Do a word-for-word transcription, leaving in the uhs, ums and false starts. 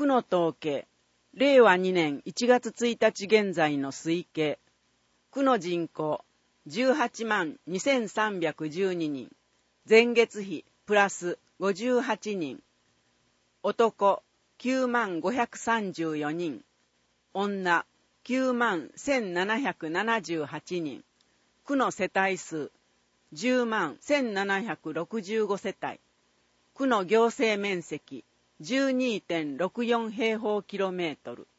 区の統計、れいわにねんいちがつついたち現在の推計、区の人口じゅうはちまんにせんさんびゃくじゅうににん、前月比プラスごじゅうはちにん、男きゅうまんごひゃくさんじゅうよにん、女きゅうまんせんななひゃくななじゅうはちにん、区の世帯数じゅうまんせんななひゃくろくじゅうご世帯、区の行政面積 じゅうにてんろくよん 平方キロメートル。